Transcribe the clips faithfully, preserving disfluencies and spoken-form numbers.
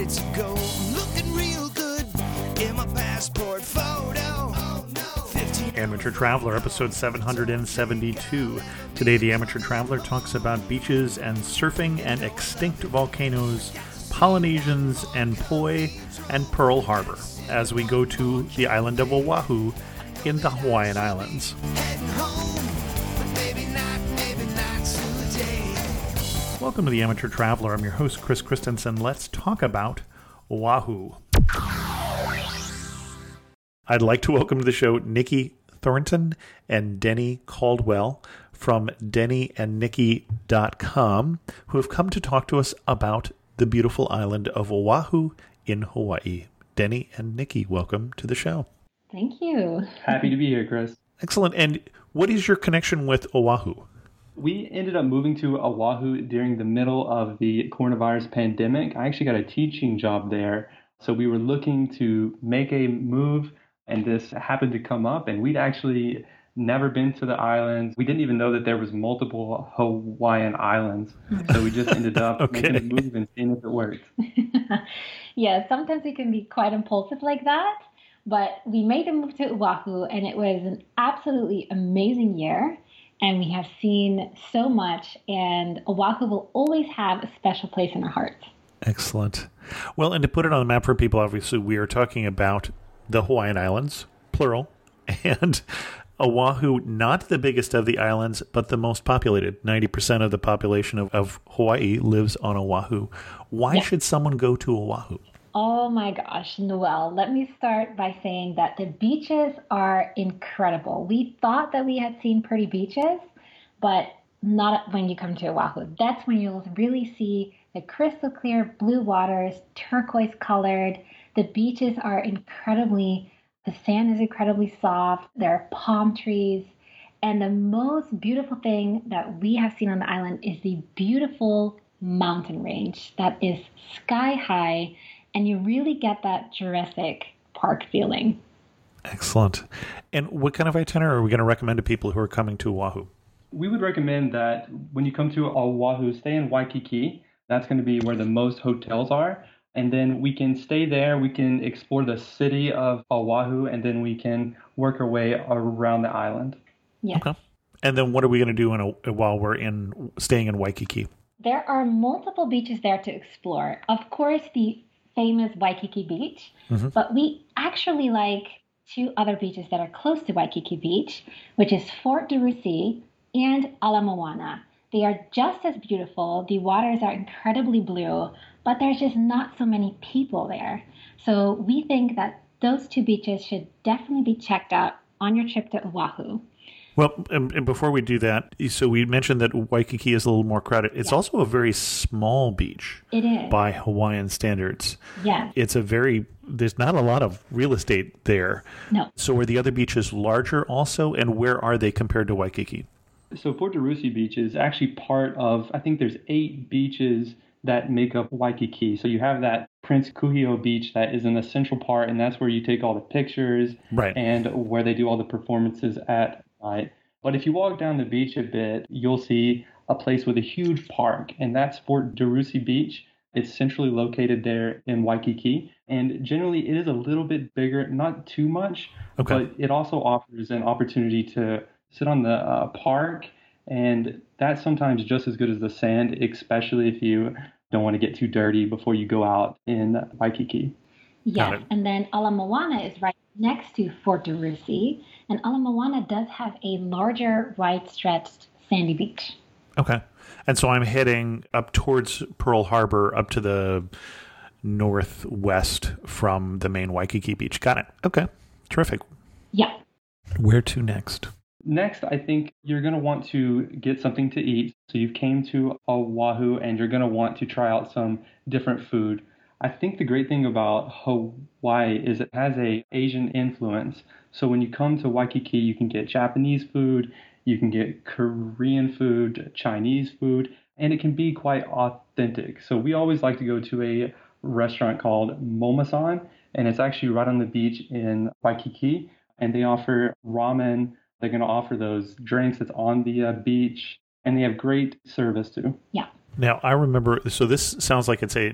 nights ago. I'm looking real good in my passport photo. Oh, no. fifteen Amateur Traveler, episode seven hundred seventy-two. Today, the Amateur Traveler talks about beaches and surfing and extinct volcanoes, Polynesians and Poi, and Pearl Harbor, as we go to the island of Oahu in the Hawaiian Islands. heading home, but maybe not, maybe not today. Welcome to the Amateur Traveler. I'm your host, Chris Christensen. Let's talk about Oahu. I'd like to welcome to the show Nikki Thornton and Denny Caldwell from denny and nikki dot com, who have come to talk to us about the beautiful island of Oahu in Hawaii. Denny and Nikki, welcome to the show. Thank you. Happy to be here, Chris. Excellent. And what is your connection with Oahu? We ended up moving to Oahu during the middle of the coronavirus pandemic. I actually got a teaching job there. So we were looking to make a move, and this happened to come up, and we'd actually never been to the islands. We didn't even know that there was multiple Hawaiian islands. So we just ended up Okay. making a move and seeing if it worked. Yeah, sometimes we can be quite impulsive like that, but we made the move to Oahu, and it was an absolutely amazing year, and we have seen so much, and Oahu will always have a special place in our hearts. Excellent. Well, and to put it on the map for people, obviously, we are talking about the Hawaiian Islands, plural, and Oahu, not the biggest of the islands, but the most populated. ninety percent of the population of, of Hawaii lives on Oahu. Why Yeah. should someone go to Oahu? Oh my gosh, Noel, let me start by saying that the beaches are incredible. We thought that we had seen pretty beaches, but not when you come to Oahu. That's when you'll really see the crystal clear blue waters, turquoise colored. The beaches are incredibly, the sand is incredibly soft. There are palm trees. And the most beautiful thing that we have seen on the island is the beautiful mountain range that is sky high. And you really get that Jurassic Park feeling. Excellent. And what kind of itinerary are we going to recommend to people who are coming to Oahu? We would recommend that when you come to Oahu, stay in Waikiki. That's going to be where the most hotels are. And then we can stay there. We can explore the city of Oahu, and then we can work our way around the island. Yes. Okay. And then what are we going to do in a, while we're in staying in Waikiki? There are multiple beaches there to explore. Of course, the famous Waikiki Beach, Mhm. but we actually like two other beaches that are close to Waikiki Beach, which is Fort DeRussy and Ala Moana. They are just as beautiful. The waters are incredibly blue, but there's just not so many people there. So we think that those two beaches should definitely be checked out on your trip to Oahu. Well, and, and before we do that, so we mentioned that Waikiki is a little more crowded. It's Yeah. also a very small beach It is. by Hawaiian standards. Yes. It's a very, there's not a lot of real estate there. No. So are the other beaches larger also, and where are they compared to Waikiki? So Fort DeRussy Beach is actually part of, I think there's eight beaches that make up Waikiki. So you have that Prince Kuhio Beach that is in the central part, and that's where you take all the pictures Right. and where they do all the performances at night. But if you walk down the beach a bit, you'll see a place with a huge park, and that's Fort DeRussy Beach. It's centrally located there in Waikiki, and generally it is a little bit bigger, not too much, Okay. but it also offers an opportunity to sit on the uh, park, and that's sometimes just as good as the sand, especially if you don't want to get too dirty before you go out in Waikiki. Got Yes, it. and then Ala Moana is right next to Fort DeRussy, and Ala Moana does have a larger, wide-stretched sandy beach. Okay. And so I'm heading up towards Pearl Harbor, up to the northwest from the main Waikiki beach. Got it. Okay. Terrific. Yeah. Where to next? Next, I think you're going to want to get something to eat. So you've came to Oahu and you're going to want to try out some different food. I think the great thing about Hawaii is it has a Asian influence. So when you come to Waikiki, you can get Japanese food, you can get Korean food, Chinese food, and it can be quite authentic. So we always like to go to a restaurant called Momosan, and it's actually right on the beach in Waikiki, and they offer ramen. They're going to offer those drinks that's on the uh, beach, and they have great service too. Yeah. Now, I remember, so this sounds like it's a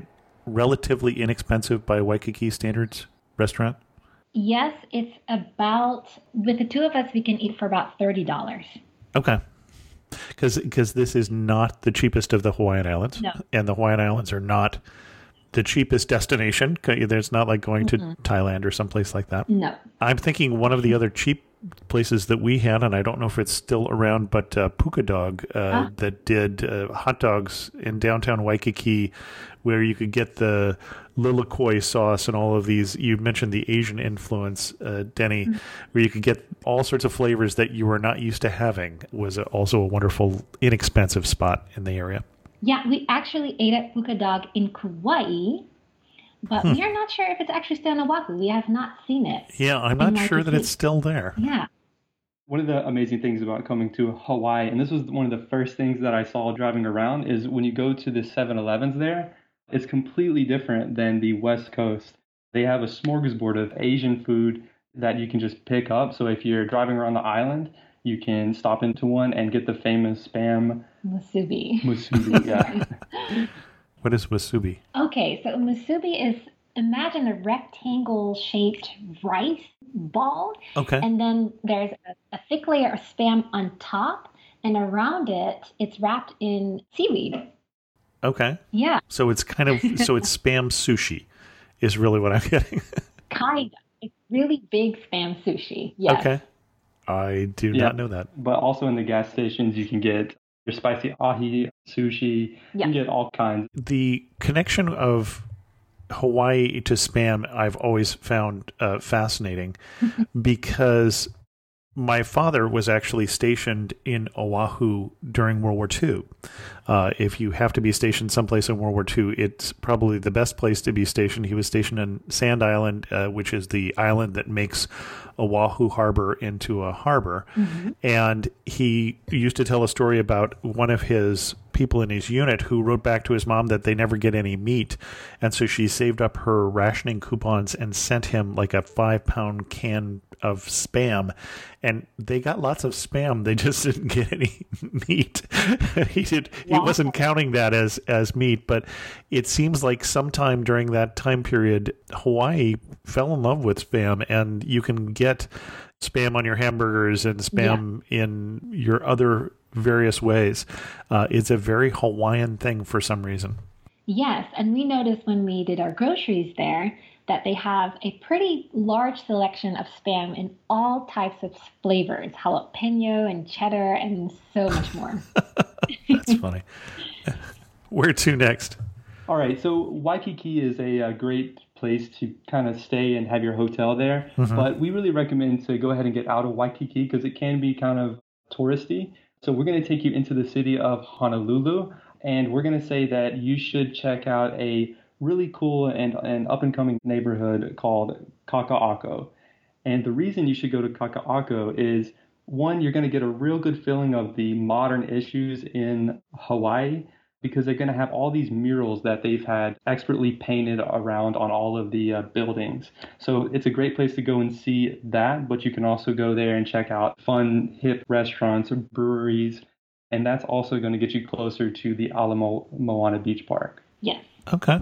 relatively inexpensive by Waikiki standards restaurant? Yes, it's about, with the two of us, we can eat for about thirty dollars. Okay. Because this is not the cheapest of the Hawaiian Islands. No. And the Hawaiian Islands are not the cheapest destination. There's not like going to mm-hmm. Thailand or someplace like that. No. I'm thinking one of the other cheap places that we had, and I don't know if it's still around, but uh, Puka Dog uh, ah. that did uh, hot dogs in downtown Waikiki, where you could get the lilikoi sauce and all of these. You mentioned the Asian influence, uh, Denny, mm-hmm. where you could get all sorts of flavors that you were not used to having. Was also a wonderful, inexpensive spot in the area. Yeah, we actually ate at Puka Dog in Kauai, but hmm. we are not sure if it's actually still in Oahu. We have not seen it. Yeah, I'm not sure that it's still there. Yeah. One of the amazing things about coming to Hawaii, and this was one of the first things that I saw driving around, is when you go to the seven elevens there, it's completely different than the West Coast. They have a smorgasbord of Asian food that you can just pick up. So if you're driving around the island, you can stop into one and get the famous Spam musubi. Musubi, yeah. What is musubi? Okay, so musubi is, imagine a rectangle-shaped rice ball. Okay. And then there's a, a thick layer of Spam on top, and around it, it's wrapped in seaweed. Okay. Yeah. So it's kind of, so it's Spam sushi is really what I'm getting. Kind of. It's really big Spam sushi. Yes. Okay. I do yeah, not know that. But also in the gas stations, you can get your spicy ahi, sushi. Yeah. You can get all kinds. The connection of Hawaii to Spam I've always found uh, fascinating because my father was actually stationed in Oahu during World War Two. Uh, if you have to be stationed someplace in World War Two, it's probably the best place to be stationed. He was stationed in Sand Island, uh, which is the island that makes Oahu Harbor into a harbor. Mm-hmm. And he used to tell a story about one of his people in his unit who wrote back to his mom that they never get any meat. And so she saved up her rationing coupons and sent him like a five pound can of Spam. And they got lots of Spam. They just didn't get any meat. he did. He wow. wasn't counting that as, as meat, but it seems like sometime during that time period, Hawaii fell in love with Spam, and you can get Spam on your hamburgers and Spam yeah. in your other various ways. Uh, it's a very Hawaiian thing for some reason. Yes, and we noticed when we did our groceries there that they have a pretty large selection of Spam in all types of flavors, jalapeno and cheddar and so much more. That's funny. Where to next? All right, so Waikiki is a, a great place to kind of stay and have your hotel there, mm-hmm. but we really recommend to go ahead and get out of Waikiki because it can be kind of touristy. So we're going to take you into the city of Honolulu, and we're going to say that you should check out a really cool and, and up-and-coming neighborhood called Kaka'ako. And the reason you should go to Kaka'ako is, one, you're going to get a real good feeling of the modern issues in Hawaii because they're going to have all these murals that they've had expertly painted around on all of the uh, buildings. So it's a great place to go and see that, but you can also go there and check out fun, hip restaurants or breweries, and that's also going to get you closer to the Ala Moana Beach Park. Yes. Okay.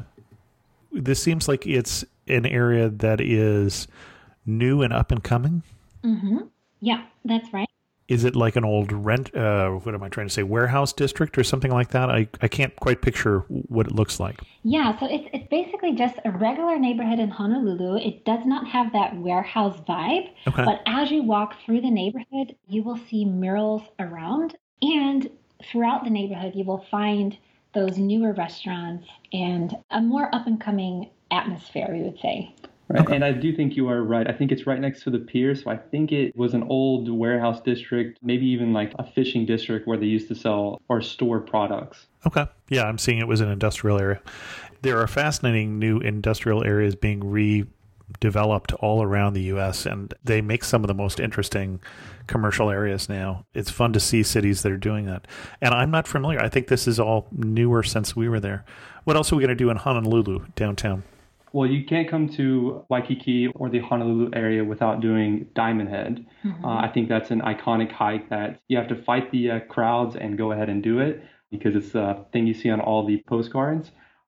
This seems like it's an area that is new and up and coming. Mm-hmm. Yeah, that's right. Is it like an old rent, uh, what am I trying to say, warehouse district or something like that? I, I can't quite picture what it looks like. Yeah, so it's, it's basically just a regular neighborhood in Honolulu. It does not have that warehouse vibe, okay. But as you walk through the neighborhood, you will see murals around, and throughout the neighborhood, you will find those newer restaurants and a more up-and-coming atmosphere, we would say. Right. Okay. And I do think you are right. I think it's right next to the pier. So I think it was an old warehouse district, maybe even like a fishing district where they used to sell or store products. Okay. Yeah, I'm seeing it was an industrial area. There are fascinating new industrial areas being redeveloped all around the U S, and they make some of the most interesting commercial areas now. It's fun to see cities that are doing that. And I'm not familiar. I think this is all newer since we were there. What else are we going to do in Honolulu, downtown? Well, you can't come to Waikiki or the Honolulu area without doing Diamond Head. Mm-hmm. Uh, I think that's an iconic hike that you have to fight the uh, crowds and go ahead and do it because it's a thing you see on all the postcards.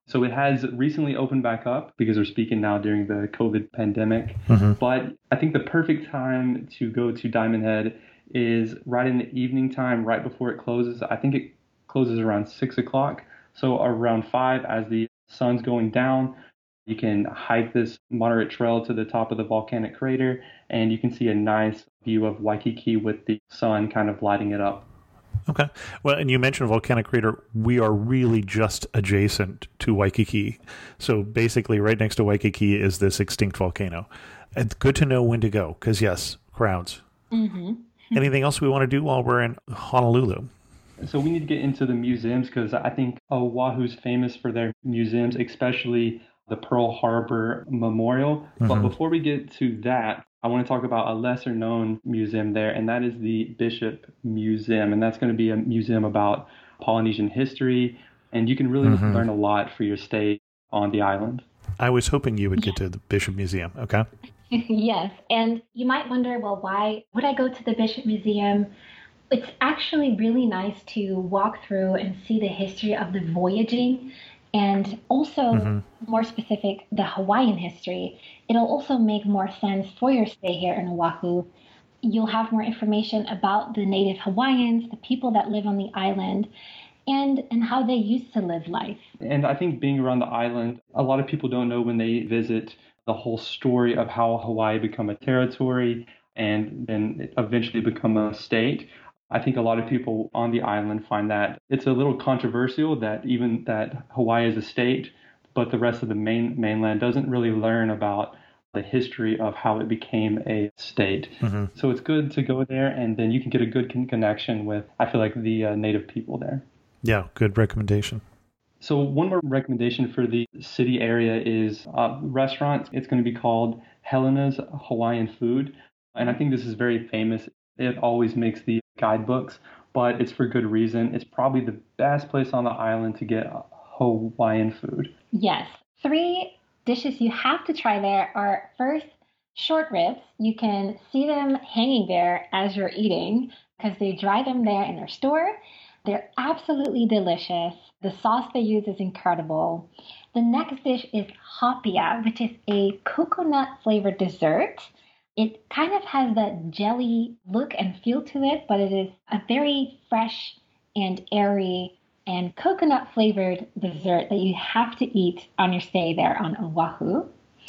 So it has recently opened back up because we're speaking now during the COVID pandemic. Mm-hmm. But I think the perfect time to go to Diamond Head is right in the evening time, right before it closes. I think it closes around six o'clock. So around five, as the sun's going down, you can hike this moderate trail to the top of the volcanic crater, and you can see a nice view of Waikiki with the sun kind of lighting it up. Okay. Well, and you mentioned volcanic crater. We are really just adjacent to Waikiki. So basically right next to Waikiki is this extinct volcano. It's good to know when to go because, yes, crowds. Mm-hmm. Anything else we want to do while we're in Honolulu? So we need to get into the museums because I think Oahu's famous for their museums, especially the Pearl Harbor Memorial. Mm-hmm. But before we get to that, I want to talk about a lesser known museum there, and that is the Bishop Museum. And that's going to be a museum about Polynesian history. And you can really mm-hmm. learn a lot for your stay on the island. I was hoping you would get to the Bishop Museum. Okay. Yes. And you might wonder, well, why would I go to the Bishop Museum? It's actually really nice to walk through and see the history of the voyaging. And also, mm-hmm. more specific, the Hawaiian history. It'll also make more sense for your stay here in Oahu. You'll have more information about the native Hawaiians, the people that live on the island, and, and how they used to live life. And I think being around the island, a lot of people don't know when they visit the whole story of how Hawaii became a territory and then eventually become a state. I think a lot of people on the island find that it's a little controversial that even that Hawaii is a state, but the rest of the main mainland doesn't really learn about the history of how it became a state. Mm-hmm. So it's good to go there, and then you can get a good con- connection with, I feel like, the uh, native people there. Yeah, good recommendation. So one more recommendation for the city area is a restaurant. It's going to be called Helena's Hawaiian Food, and I think this is very famous. It always makes the guidebooks, but it's for good reason. It's probably the best place on the island to get Hawaiian food. Yes. Three dishes you have to try there are, first, short ribs. You can see them hanging there as you're eating because they dry them there in their store. They're absolutely delicious. The sauce they use is incredible. The next dish is hapia, which is a coconut-flavored dessert. It kind of has that jelly look and feel to it, but it is a very fresh and airy and coconut-flavored dessert that you have to eat on your stay there on Oahu.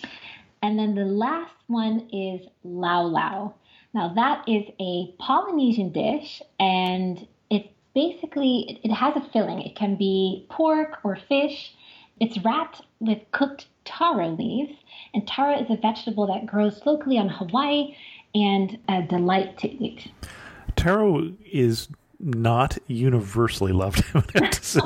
And then the last one is lau lau. Now, that is a Polynesian dish, and it's basically, it has a filling. It can be pork or fish. It's wrapped with cooked taro leaves, and taro is a vegetable that grows locally on Hawaii and a delight to eat. Taro is not universally loved, I would have to say,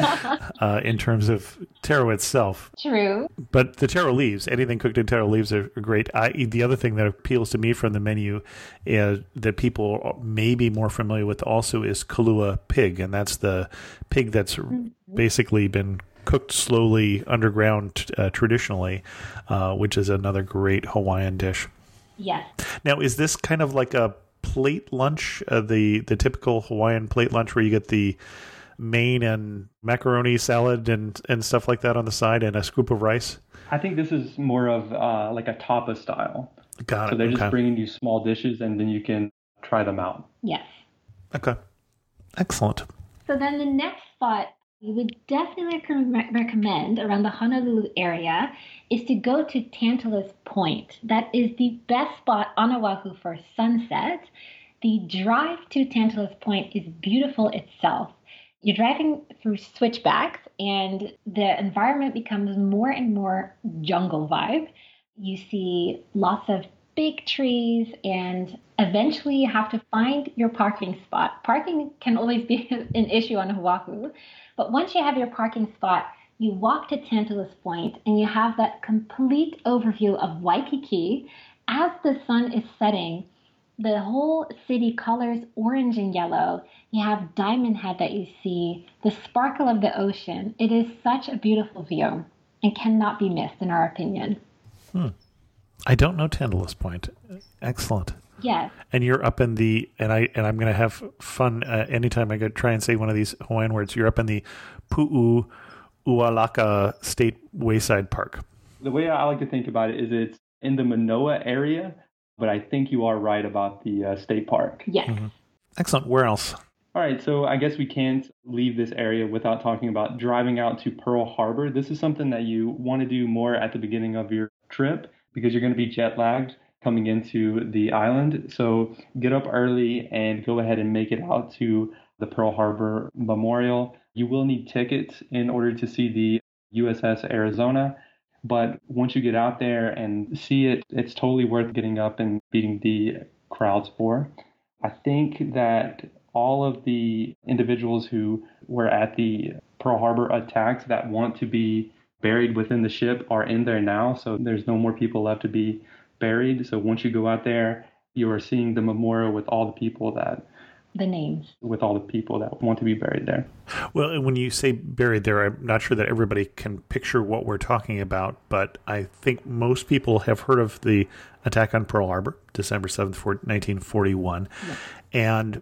uh, in terms of taro itself. True. But the taro leaves, anything cooked in taro leaves are great. I, the other thing that appeals to me from the menu is, that people may be more familiar with also is Kalua pig, and that's the pig that's mm-hmm. basically been cooked slowly underground uh, traditionally, uh, which is another great Hawaiian dish. Yes. Now, is this kind of like a plate lunch, uh, the the typical Hawaiian plate lunch where you get the main and macaroni salad and, and stuff like that on the side and a scoop of rice? I think this is more of uh, like a tapa style. Got it. So they're okay. just bringing you small dishes and then you can try them out. Yes. Okay. Excellent. So then the next spot we would definitely rec- recommend around the Honolulu area is to go to Tantalus Point. That is the best spot on Oahu for sunset. The drive to Tantalus Point is beautiful itself. You're driving through switchbacks, and the environment becomes more and more jungle vibe. You see lots of big trees, and eventually you have to find your parking spot. Parking can always be an issue on Oahu, but once you have your parking spot, you walk to Tantalus Point, and you have that complete overview of Waikiki. As the sun is setting, the whole city colors orange and yellow. You have Diamond Head that you see, the sparkle of the ocean. It is such a beautiful view and cannot be missed, in our opinion. Hmm. I don't know Tantalus Point. Excellent. Yes. And you're up in the, and I and I'm going to have fun uh, anytime I go try and say one of these Hawaiian words. You're up in the Pu'u Ualaka State Wayside Park? The way I like to think about it is it's in the Manoa area, but I think you are right about the uh, state park. Yes. Mm-hmm. Excellent. Where else? All right, so I guess we can't leave this area without talking about driving out to Pearl Harbor. This is something that you want to do more at the beginning of your trip because you're going to be jet lagged coming into the island. So get up early and go ahead and make it out to the Pearl Harbor Memorial. You will need tickets in order to see the U S S Arizona. But once you get out there and see it, it's totally worth getting up and beating the crowds for. I think that all of the individuals who were at the Pearl Harbor attacks that want to be buried within the ship are in there now. So there's no more people left to be buried. So once you go out there, you are seeing the memorial with all the people that the names with all the people that want to be buried there. Well, when you say buried there, I'm not sure that everybody can picture what we're talking about, but I think most people have heard of the attack on Pearl Harbor, December seventh, nineteen forty-one. Yeah. And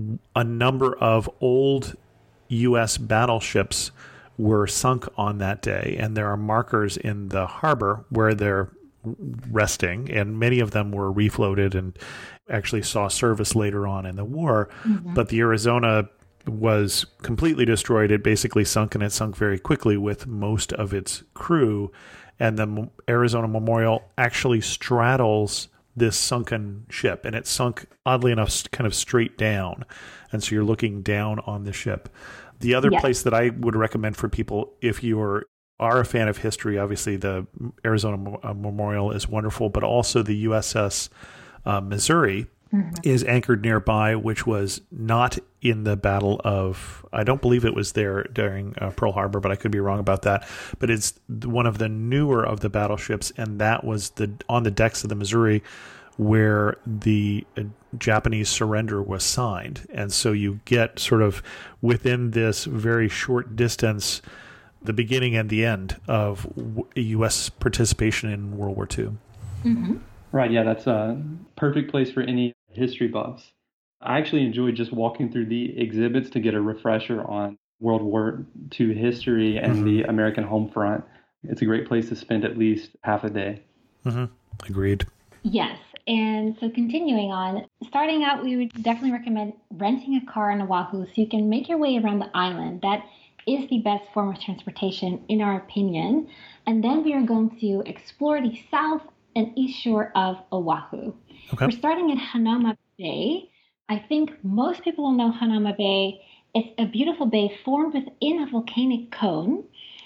a number of old U S battleships were sunk on that day, and there are markers in the harbor where they're resting, and many of them were refloated and actually saw service later on in the war. Mm-hmm. But the Arizona was completely destroyed. It basically sunk, and it sunk very quickly with most of its crew. And the Arizona Memorial actually straddles this sunken ship, and it sunk, oddly enough, kind of straight down. And so you're looking down on the ship. The other yeah. place that I would recommend for people, if you are, are a fan of history, obviously the Arizona Memorial is wonderful, but also the U S S uh, Missouri mm-hmm. is anchored nearby, which was not in the Battle of, I don't believe it was there during uh, Pearl Harbor, but I could be wrong about that. But it's one of the newer of the battleships, and that was the on the decks of the Missouri where the uh, Japanese surrender was signed. And so you get sort of within this very short distance the beginning and the end of U S participation in World War Two. Mm-hmm. Right, yeah, that's a perfect place for any history buffs. I actually enjoyed just walking through the exhibits to get a refresher on World War Two history and mm-hmm. the American home front. It's a great place to spend at least half a day. Mm-hmm. Agreed. Yes. And so continuing on, starting out, we would definitely recommend renting a car on Oahu so you can make your way around the island. That is the best form of transportation, in our opinion. And then we are going to explore the south and east shore of Oahu. Okay. We're starting at Hanauma Bay. I think most people will know Hanauma Bay. It's a beautiful bay formed within a volcanic cone,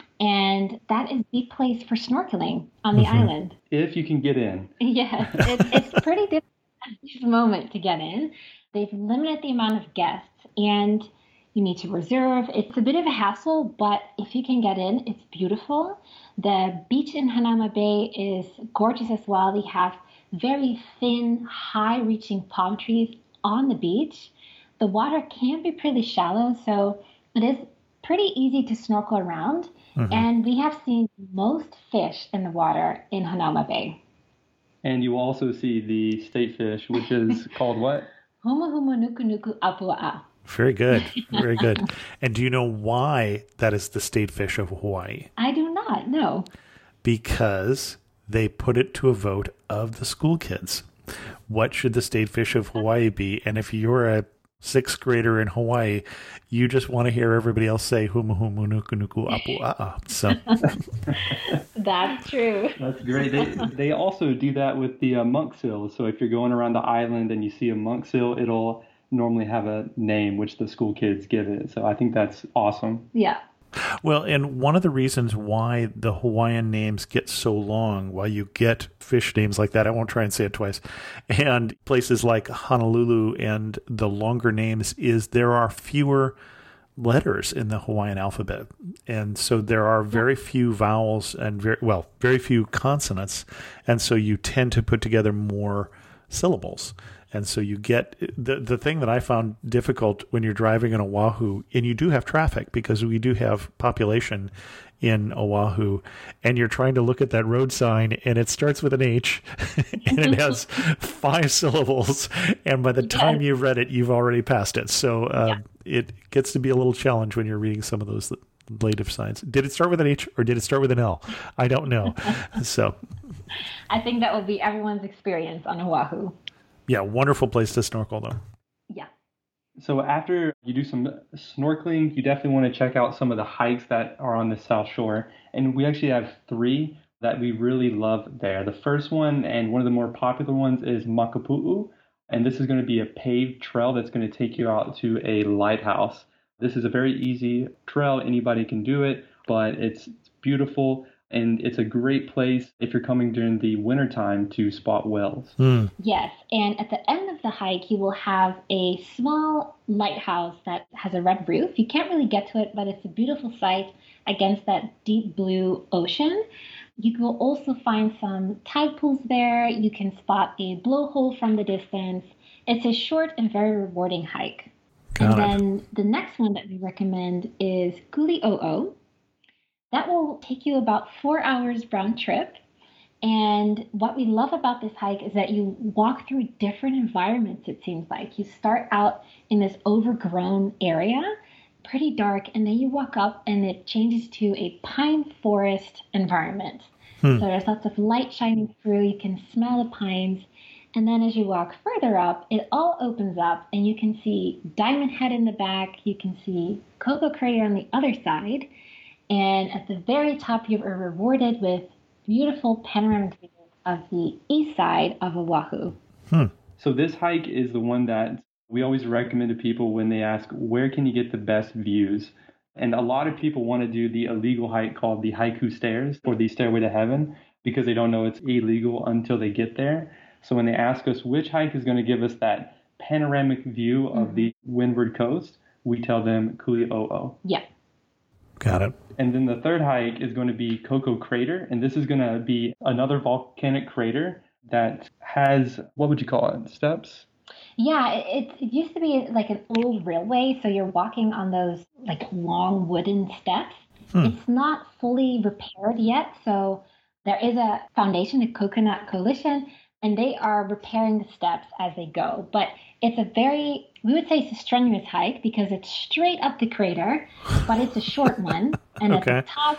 and that is the place for snorkeling on the mm-hmm. island. If you can get in. Yes, it, it's pretty difficult at this moment to get in. They've limited the amount of guests, and you need to reserve. It's a bit of a hassle, but if you can get in, it's beautiful. The beach in Hanauma Bay is gorgeous as well. They have very thin, high-reaching palm trees on the beach. The water can be pretty shallow, so it is pretty easy to snorkel around. Mm-hmm. And we have seen most fish in the water in Hanauma Bay. And you will also see the state fish, which is called what? Huma huma nuku nuku apua'a. Very good. Very good. And do you know why that is the state fish of Hawaii? I do not, no. Because they put it to a vote of the school kids. What should the state fish of Hawaii be? And if you're a sixth grader in Hawaii, you just want to hear everybody else say humu humu nuku nuku apu a'a. So that's true. That's great. They they also do that with the uh, monk seal. So if you're going around the island and you see a monk seal, it'll normally have a name which the school kids give it. So I think that's awesome. Yeah. Well, and one of the reasons why the Hawaiian names get so long, why you get fish names like that, I won't try and say it twice, and places like Honolulu and the longer names, is there are fewer letters in the Hawaiian alphabet. And so there are very few vowels and very, well, very few consonants. And so you tend to put together more syllables. And so you get the the thing that I found difficult when you're driving in Oahu, and you do have traffic because we do have population in Oahu, and you're trying to look at that road sign, and it starts with an H, and it has five syllables, and by the time yes. you've read it, you've already passed it. So uh, yeah. it gets to be a little challenge when you're reading some of those native science. Did it start with an H or did it start with an L? I don't know. So I think that will be everyone's experience on Oahu. yeah, wonderful place to snorkel though. Yeah. So after you do some snorkeling, you definitely want to check out some of the hikes that are on the South Shore. And we actually have three that we really love there. The first one, and one of the more popular ones, is Makapu'u. And this is going to be a paved trail that's going to take you out to a lighthouse. This is a very easy trail. Anybody can do it, but it's beautiful. And it's a great place if you're coming during the wintertime to spot whales. Mm. Yes, and at the end of the hike, you will have a small lighthouse that has a red roof. You can't really get to it, but it's a beautiful sight against that deep blue ocean. You will also find some tide pools there. You can spot a blowhole from the distance. It's a short and very rewarding hike. Got and it. then the next one that we recommend is Kuli'o'o. That will take you about four hours round trip. And what we love about this hike is that you walk through different environments, it seems like. You start out in this overgrown area, pretty dark, and then you walk up and it changes to a pine forest environment. Hmm. So there's lots of light shining through. You can smell the pines. And then as you walk further up, it all opens up and you can see Diamond Head in the back. You can see Coco Crater on the other side. And at the very top, you are rewarded with beautiful panoramic views of the east side of Oahu. Hmm. So this hike is the one that we always recommend to people when they ask, where can you get the best views? And a lot of people want to do the illegal hike called the Haiku Stairs or the Stairway to Heaven because they don't know it's illegal until they get there. So when they ask us which hike is going to give us that panoramic view of mm-hmm. the windward coast, we tell them Kuli'o'o. Yeah. Got it. And then the third hike is going to be Coco Crater. And this is going to be another volcanic crater that has, what would you call it, steps? Yeah, it, it used to be like an old railway. So you're walking on those like long wooden steps. Hmm. It's not fully repaired yet. So there is a foundation, a Coconut Coalition, and they are repairing the steps as they go. But it's a very, we would say it's a strenuous hike because it's straight up the crater, but it's a short one. And okay. at the top,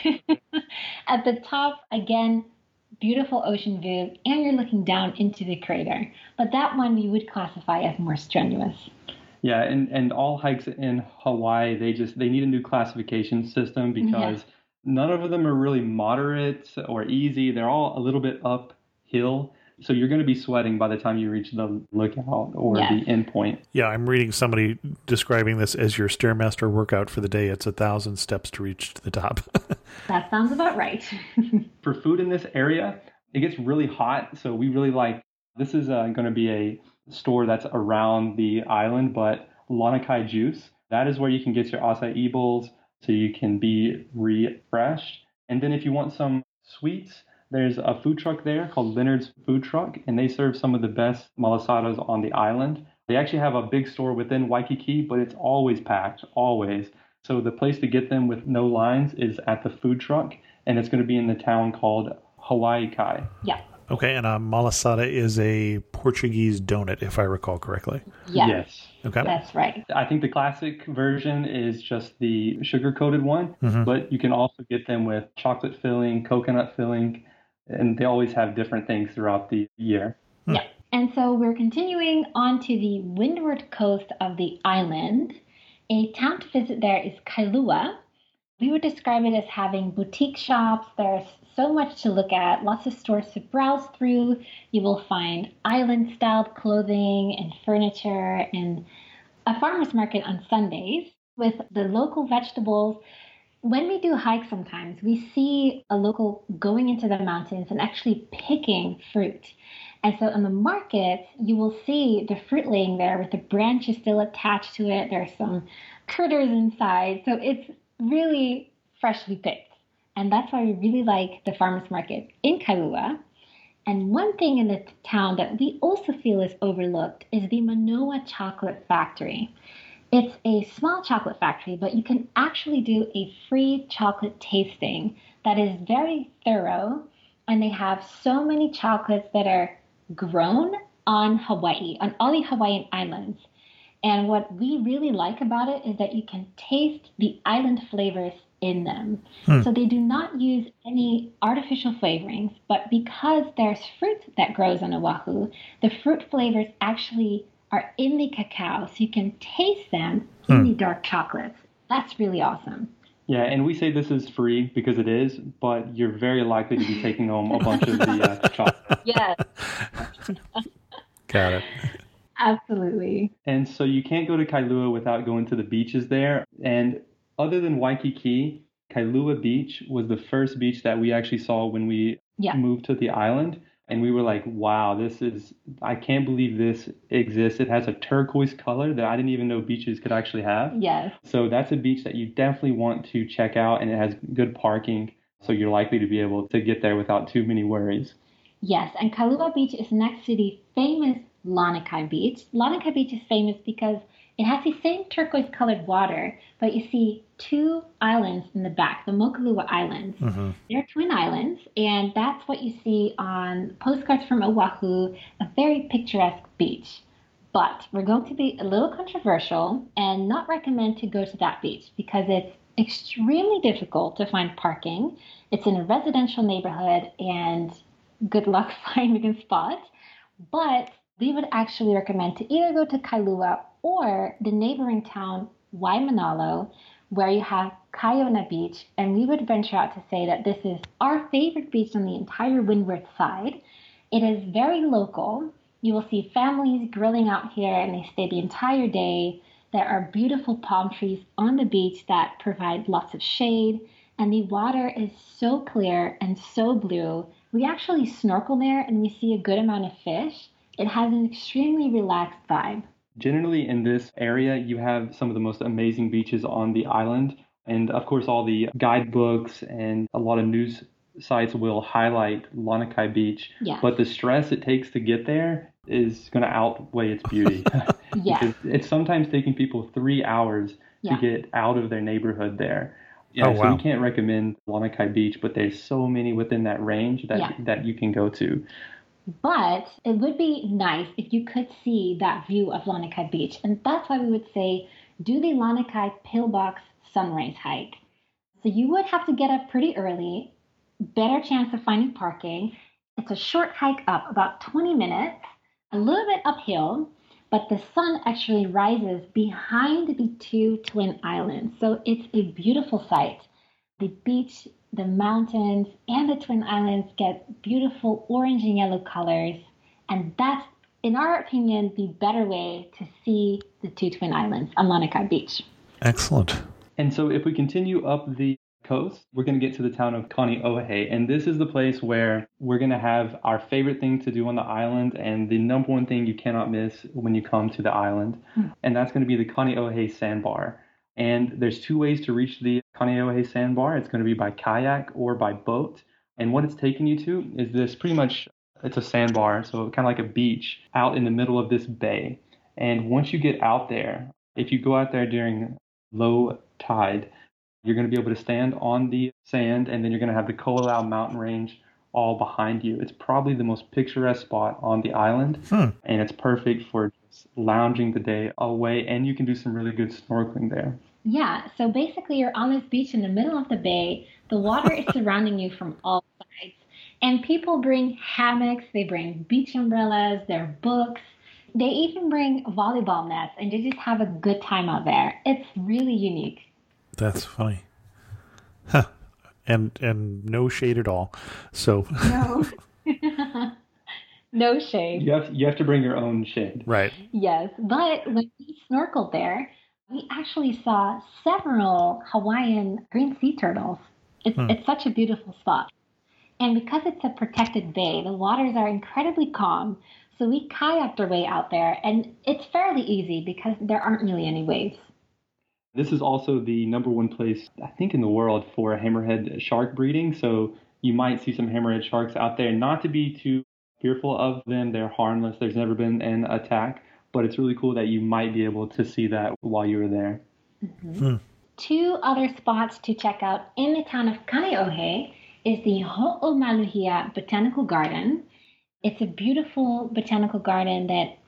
at the top, again, beautiful ocean views, and you're looking down into the crater. But that one we would classify as more strenuous. Yeah, and, and all hikes in Hawaii, they just, they need a new classification system because yeah. none of them are really moderate or easy. They're all a little bit uphill. So you're going to be sweating by the time you reach the lookout or yes. the end point. Yeah, I'm reading somebody describing this as your Stairmaster workout for the day. It's a thousand steps to reach to the top. That sounds about right. For food in this area, it gets really hot. So we really like, this is uh, going to be a store that's around the island, but Lanakai Juice, that is where you can get your acai bowls so you can be refreshed. And then if you want some sweets, there's a food truck there called Leonard's Food Truck, and they serve some of the best malasadas on the island. They actually have a big store within Waikiki, but it's always packed, always. So the place to get them with no lines is at the food truck, and it's going to be in the town called Hawaii Kai. Yeah. Okay, and a malasada is a Portuguese donut, if I recall correctly. Yes. Yes. Okay. That's right. I think the classic version is just the sugar-coated one, mm-hmm. but you can also get them with chocolate filling, coconut filling, and they always have different things throughout the year. Yeah. And so we're continuing on to the windward coast of the island. A town to visit there is Kailua. We would describe it as having boutique shops. There's so much to look at, lots of stores to browse through. You will find island-styled clothing and furniture and a farmer's market on Sundays with the local vegetables. When we do hikes sometimes, we see a local going into the mountains and actually picking fruit. And so in the markets, you will see the fruit laying there with the branches still attached to it. There's some critters inside. So it's really freshly picked. And that's why we really like the farmer's market in Kailua. And one thing in the town that we also feel is overlooked is the Manoa Chocolate Factory. It's a small chocolate factory, but you can actually do a free chocolate tasting that is very thorough. And they have so many chocolates that are grown on Hawaii, on all the Hawaiian islands. And what we really like about it is that you can taste the island flavors in them. Hmm. So they do not use any artificial flavorings, but because there's fruit that grows on Oahu, the fruit flavors actually are in the cacao, so you can taste them in Hmm. the dark chocolates. That's really awesome. Yeah, and we say this is free because it is, but you're very likely to be taking home a bunch of the uh, chocolate. Yes, Got it. absolutely. And so you can't go to Kailua without going to the beaches there. And other than Waikiki, Kailua Beach was the first beach that we actually saw when we Yeah. moved to the island. And we were like, wow, this is, I can't believe this exists. It has a turquoise color that I didn't even know beaches could actually have. Yes. So that's a beach that you definitely want to check out, and it has good parking. So you're likely to be able to get there without too many worries. Yes, and Kailua Beach is next to the famous Lanikai Beach. Lanikai Beach is famous because it has the same turquoise colored water, but you see two islands in the back, the Mokulua Islands. Mm-hmm. They're twin islands, and that's what you see on postcards from Oahu, a very picturesque beach. But we're going to be a little controversial and not recommend to go to that beach because it's extremely difficult to find parking. It's in a residential neighborhood, and good luck finding a spot. But we would actually recommend to either go to Kailua or the neighboring town, Waimanalo, where you have Kaiona Beach. And we would venture out to say that this is our favorite beach on the entire windward side. It is very local. You will see families grilling out here, and they stay the entire day. There are beautiful palm trees on the beach that provide lots of shade, and the water is so clear and so blue. We actually snorkel there, and we see a good amount of fish. It has an extremely relaxed vibe. Generally, in this area, you have some of the most amazing beaches on the island. And of course, all the guidebooks and a lot of news sites will highlight Lanikai Beach. Yes. But the stress it takes to get there is going to outweigh its beauty. Yes. Because it's sometimes taking people three hours Yeah. to get out of their neighborhood there. Yeah, Oh, so wow. we can't recommend Lanikai Beach, but there's so many within that range that, Yeah. that you can go to. But it would be nice if you could see that view of Lanikai Beach. And that's why we would say do the Lanikai Pillbox sunrise hike. So you would have to get up pretty early, better chance of finding parking. It's a short hike up, about twenty minutes, a little bit uphill, but the sun actually rises behind the two twin islands. So it's a beautiful sight. The beach, the mountains, and the twin islands get beautiful orange and yellow colors. And that's, in our opinion, the better way to see the two twin islands on Lanikai Beach. Excellent. And so if we continue up the coast, we're going to get to the town of Kaneohe. And this is the place where we're going to have our favorite thing to do on the island and the number one thing you cannot miss when you come to the island. Hmm. And that's going to be the Kaneohe Sandbar. And there's two ways to reach the Kaneohe Sandbar. It's going to be by kayak or by boat. And what it's taking you to is this pretty much, it's a sandbar, so kind of like a beach out in the middle of this bay. And once you get out there, if you go out there during low tide, you're going to be able to stand on the sand, and then you're going to have the Ko'olau mountain range all behind you. It's probably the most picturesque spot on the island, Hmm. and it's perfect for just lounging the day away, and you can do some really good snorkeling there. Yeah, so basically you're on this beach in the middle of the bay. The water is surrounding you from all sides. And people bring hammocks, they bring beach umbrellas, their books. They even bring volleyball nets, and they just have a good time out there. It's really unique. That's funny. Huh. And and no shade at all. So No. No shade. You have, you have to bring your own shade. right. Yes, but when we snorkeled there, we actually saw several Hawaiian green sea turtles. It's, Hmm. it's such a beautiful spot. And because it's a protected bay, the waters are incredibly calm. So we kayaked our way out there, and it's fairly easy because there aren't really any waves. This is also the number one place, I think, in the world for hammerhead shark breeding. So you might see some hammerhead sharks out there. Not to be too fearful of them. They're harmless. There's never been an attack. But it's really cool that you might be able to see that while you were there. Mm-hmm. Two other spots to check out in the town of Kaneohe is the Ho'omaluhia Botanical Garden. It's a beautiful botanical garden that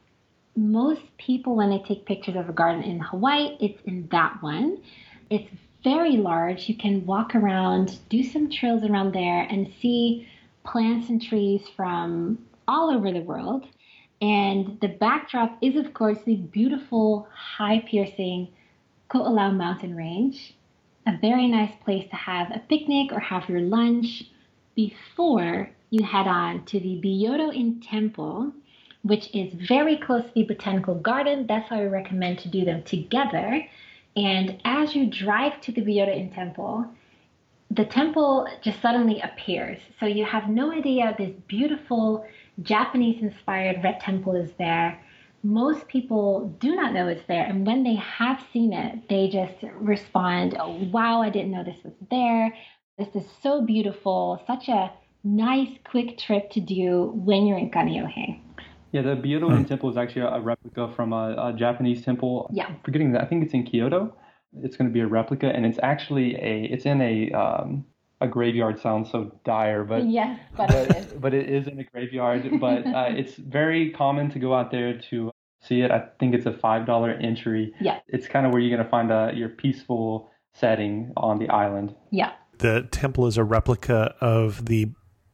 most people, when they take pictures of a garden in Hawaii, it's in that one. It's very large. You can walk around, do some trails around there, and see plants and trees from all over the world. And the backdrop is, of course, the beautiful, high-piercing Ko'olau mountain range. A very nice place to have a picnic or have your lunch before you head on to the Biodo-in Temple, which is very close to the Botanical Garden. That's why we recommend to do them together. And as you drive to the Biodo-in Temple, the temple just suddenly appears. So you have no idea this beautiful Japanese-inspired red temple is there. Most people do not know it's there. And when they have seen it, they just respond, oh, wow, I didn't know this was there. This is so beautiful. Such a nice, quick trip to do when you're in Kaneohe. Yeah, the Biodo-in Temple is actually a replica from a, a Japanese temple. Yeah. I'm forgetting that. I think it's in Kyoto. It's going to be a replica, and it's actually a, it's in a, um, a graveyard. Sounds so dire, but yes, but, but, it is. but it is in a graveyard. But uh, it's very common to go out there to see it. I think it's a five dollar entry. Yeah. It's kind of where you're going to find a, your peaceful setting on the island. Yeah. The temple is a replica of the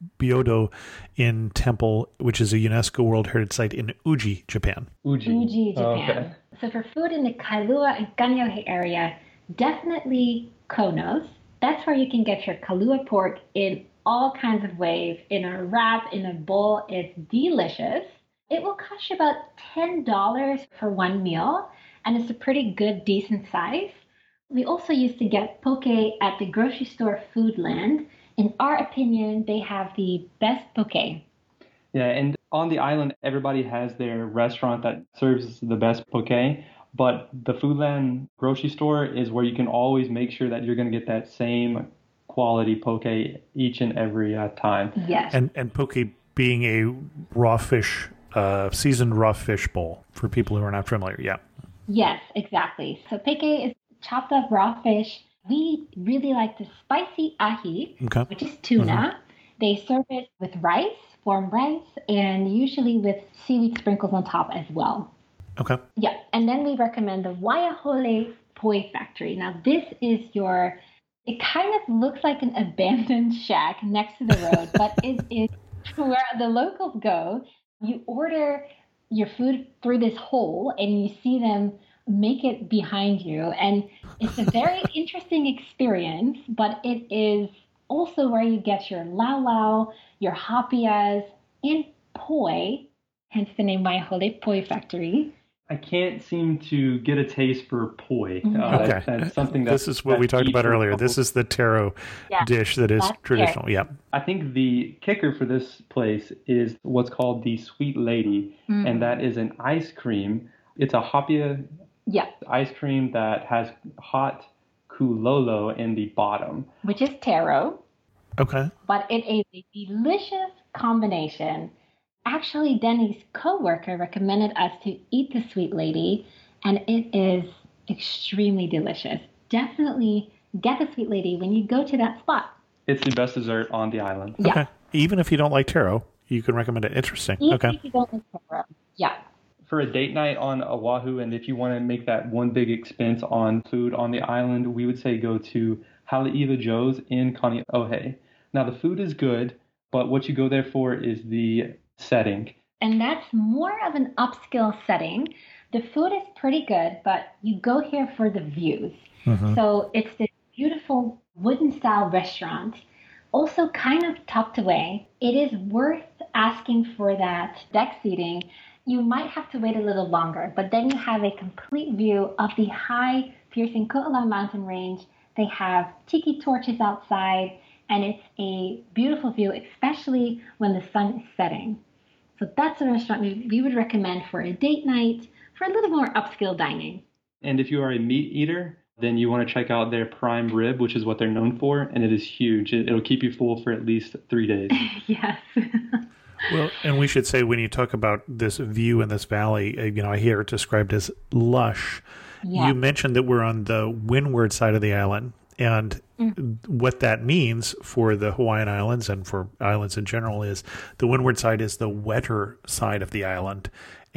Biodo-in Temple, which is a UNESCO World Heritage Site in Uji, Japan. Uji, Uji, Japan. Oh, okay. So for food in the Kailua and Kaneohe area, definitely Konos. That's where you can get your Kailua pork in all kinds of ways, in a wrap, in a bowl. It's delicious. It will cost you about ten dollars for one meal, and it's a pretty good, decent size. We also used to get poke at the grocery store Foodland. In our opinion, they have the best poke. Yeah, and on the island, everybody has their restaurant that serves the best poke, but the Foodland grocery store is where you can always make sure that you're going to get that same quality poke each and every uh, time. Yes. And and poke being a raw fish, uh, seasoned raw fish bowl for people who are not familiar. Yeah. Yes, exactly. So poke is chopped up raw fish. We really like the spicy ahi, Okay. which is tuna. Mm-hmm. They serve it with rice, warm rice, and usually with seaweed sprinkles on top as well. Okay. Yeah, and then we recommend the Waiahole Poi Factory. Now, this is your, it kind of looks like an abandoned shack next to the road, but it is where the locals go. You order your food through this hole, and you see them make it behind you. And it's a very interesting experience, but it is also where you get your lau lau, your hapias, and poi, hence the name Waiahole Poi Factory. I can't seem to get a taste for poi. Uh, Okay. that's, that's something that, This is what we talked about earlier. This is the taro Yeah. dish that is That's traditional. Yeah. I think the kicker for this place is what's called the Sweet Lady, Mm. and that is an ice cream. It's a hapia Yeah, ice cream that has hot kulolo in the bottom. which is taro, Okay. but it is a delicious combination. Actually, Denny's coworker recommended us to eat the Sweet Lady, and it is extremely delicious. Definitely get the Sweet Lady when you go to that spot. It's the best dessert on the island. Yeah. Okay. Even if you don't like taro, you can recommend it. Interesting. Even Okay. if you don't like taro. Yeah. For a date night on Oahu, and if you want to make that one big expense on food on the island, we would say go to Haleiwa Joe's in Kaneohe. Now, the food is good, but what you go there for is the setting. And that's more of an upscale setting. The food is pretty good, but you go here for the views. Mhm. So it's this beautiful wooden style restaurant, also kind of tucked away. It is worth asking for that deck seating. You might have to wait a little longer, but then you have a complete view of the high piercing Ko'olau mountain range. They have tiki torches outside, and it's a beautiful view, especially when the sun is setting. So that's a restaurant we, we would recommend for a date night, for a little more upscale dining. And if you are a meat eater, then you want to check out their prime rib, which is what they're known for, and it is huge. It, it'll keep you full for at least three days. Yes. Well, and we should say when you talk about this view in this valley, uh, you know, I hear it described as lush. Yeah. You mentioned that we're on the windward side of the island, and mm. what that means for the Hawaiian Islands and for islands in general is the windward side is the wetter side of the island.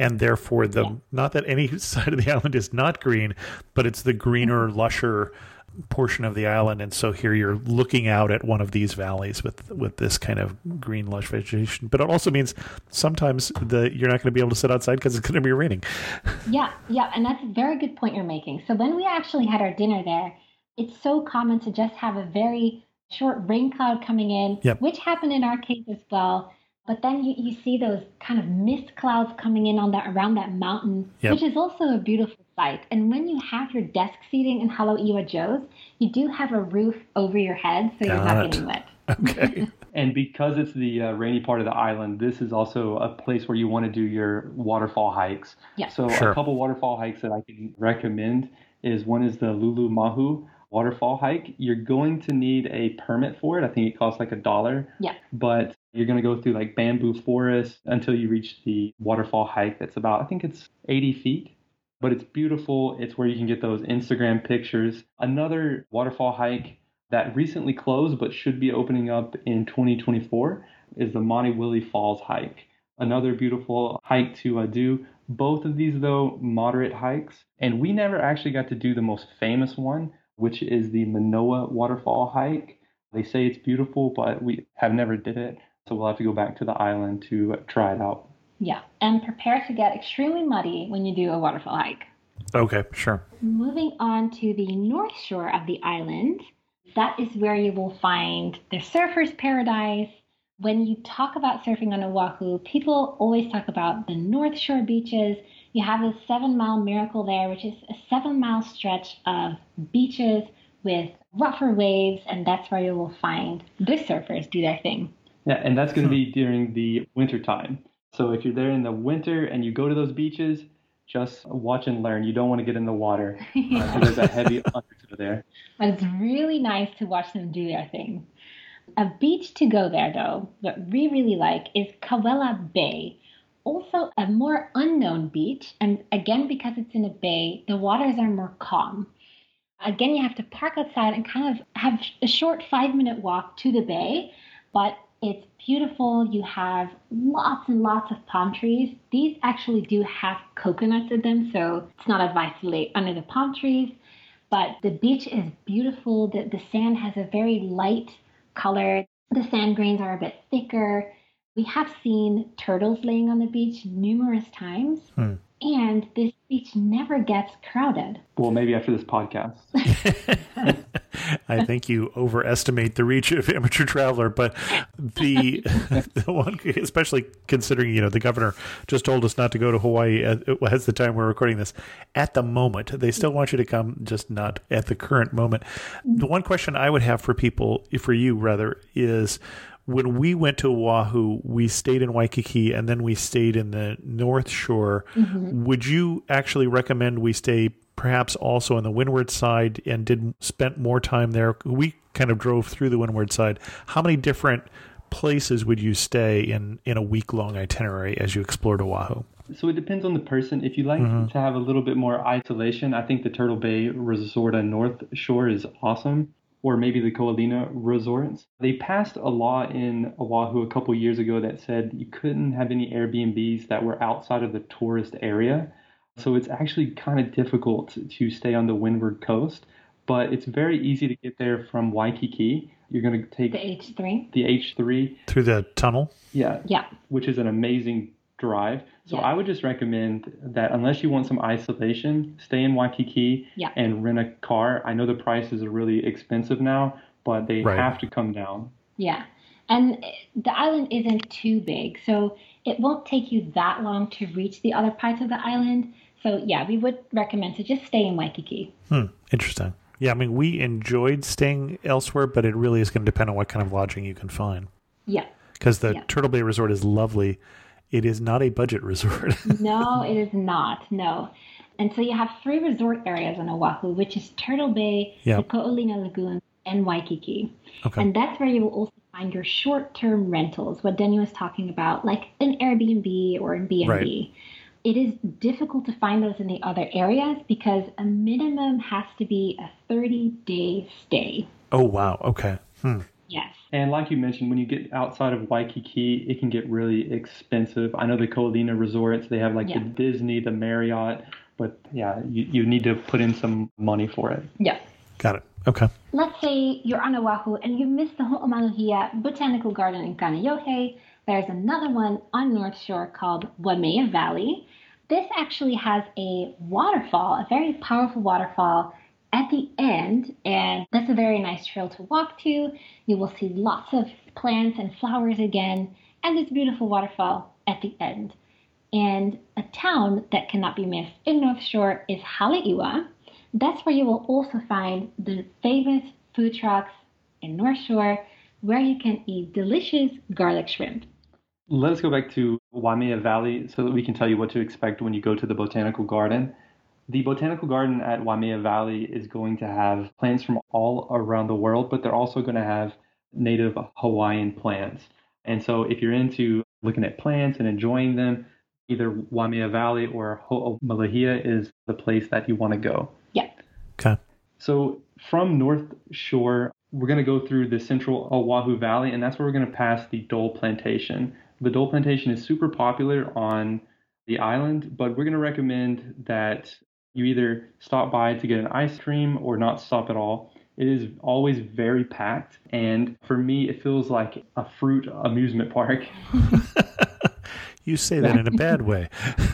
and therefore the Yeah. not that any side of the island is not green, but it's the greener, lusher portion of the island. And so here you're looking out at one of these valleys with with this kind of green, lush vegetation. But it also means sometimes the you're not going to be able to sit outside because it's going to be raining. Yeah, yeah, and that's a very good point you're making. So when we actually had our dinner there, it's so common to just have a very short rain cloud coming in, Yep. which happened in our case as well. But then you, you see those kind of mist clouds coming in on that around that mountain, Yep. which is also a beautiful sight. And when you have your desk seating in Halauiwa Joe's, you do have a roof over your head, so you're Got not it. getting wet. Okay. And because it's the uh, rainy part of the island, this is also a place where you want to do your waterfall hikes. Yeah. So Sure. a couple waterfall hikes that I can recommend is one is the Lulu Mahu waterfall hike. You're going to need a permit for it. I think it costs like a dollar. Yeah. But you're going to go through like bamboo forest until you reach the waterfall hike. That's about, I think it's eighty feet. But it's beautiful. It's where you can get those Instagram pictures. Another waterfall hike that recently closed but should be opening up in twenty twenty-four is the Monte Willie Falls hike. Another beautiful hike to uh, do. Both of these, though, moderate hikes. And we never actually got to do the most famous one, which is the Manoa Waterfall hike. They say it's beautiful, but we have never did it. So we'll have to go back to the island to uh, try it out. Yeah, and prepare to get extremely muddy when you do a waterfall hike. Okay, sure. Moving on to the north shore of the island, that is where you will find the surfer's paradise. When you talk about surfing on Oahu, people always talk about the North Shore beaches. You have the Seven Mile Miracle there, which is a seven mile stretch of beaches with rougher waves, and that's where you will find the surfers do their thing. Yeah, and that's going to be during the winter time. So if you're there in the winter and you go to those beaches, just watch and learn. You don't want to get in the water. Uh, there's a heavy undertow there. But it's really nice to watch them do their thing. A beach to go there, though, that we really like is Kawela Bay. Also a more unknown beach. And again, because it's in a bay, the waters are more calm. Again, you have to park outside and kind of have a short five-minute walk to the bay. But it's beautiful. You have lots and lots of palm trees. These actually do have coconuts in them, so it's not advised to lay under the palm trees. But the beach is beautiful. The, the sand has a very light color. The sand grains are a bit thicker. We have seen turtles laying on the beach numerous times. Hmm. And this beach never gets crowded. Well, maybe after this podcast. I think you overestimate the reach of Amateur Traveler, but the the one, especially considering, you know, the governor just told us not to go to Hawaii at, at the time we're recording this. At the moment, they still want you to come, just not at the current moment. The one question I would have for people, for you rather, is when we went to Oahu, we stayed in Waikiki and then we stayed in the North Shore. Mm-hmm. Would you actually recommend we stay perhaps also on the windward side and did spent more time there? We kind of drove through the windward side. How many different places would you stay in, in a week-long itinerary as you explored Oahu? So it depends on the person. If you like mm-hmm. to have a little bit more isolation, I think the Turtle Bay Resort on North Shore is awesome. Or maybe the Ko'olina resorts. They passed a law in Oahu a couple years ago that said you couldn't have any Airbnbs that were outside of the tourist area. So it's actually kind of difficult to stay on the windward coast, but it's very easy to get there from Waikiki. You're going to take the H three. The H three. Through the tunnel? Yeah. Yeah. Which is an amazing drive. So yes. I would just recommend that unless you want some isolation, stay in Waikiki yeah. and rent a car. I know the prices are really expensive now, but they right. have to come down. Yeah. And the island isn't too big, so it won't take you that long to reach the other parts of the island. So yeah, we would recommend to just stay in Waikiki. Hmm. Interesting. Yeah, I mean, we enjoyed staying elsewhere, but it really is going to depend on what kind of lodging you can find. Yeah. Because the yeah. Turtle Bay Resort is lovely. It is not a budget resort. No, it is not. No. And so you have three resort areas on Oahu, which is Turtle Bay, yep. the Ko'olina Lagoon, and Waikiki. Okay. And that's where you will also find your short-term rentals, what Denny was talking about, like an Airbnb or an B and B. Right. It is difficult to find those in the other areas because a minimum has to be a thirty-day stay. Oh, wow. Okay. Hmm. Yes. And like you mentioned, when you get outside of Waikiki, it can get really expensive. I know the Ko Olina resorts, they have like Yeah. the Disney, the Marriott, but yeah, you, you need to put in some money for it. Yeah. Got it. Okay. Let's say you're on Oahu and you missed the Ho'omaluhia Botanical Garden in Kaneohe. There's another one on North Shore called Waimea Valley. This actually has a waterfall, a very powerful waterfall at the end, and that's a very nice trail to walk to. You will see lots of plants and flowers again, and this beautiful waterfall at the end. And a town that cannot be missed in North Shore is Haleiwa. That's where you will also find the famous food trucks in North Shore where you can eat delicious garlic shrimp. Let us go back to Waimea Valley so that we can tell you what to expect when you go to the Botanical Garden. The Botanical Garden at Waimea Valley is going to have plants from all around the world, but they're also going to have native Hawaiian plants. And so if you're into looking at plants and enjoying them, either Waimea Valley or Ho'omaluhia is the place that you want to go. Yeah. Okay. So from North Shore, we're going to go through the central Oahu Valley, and that's where we're going to pass the Dole Plantation. The Dole Plantation is super popular on the island, but we're going to recommend that you either stop by to get an ice cream or not stop at all. It is always very packed, and for me, it feels like a fruit amusement park. You say that in a bad way.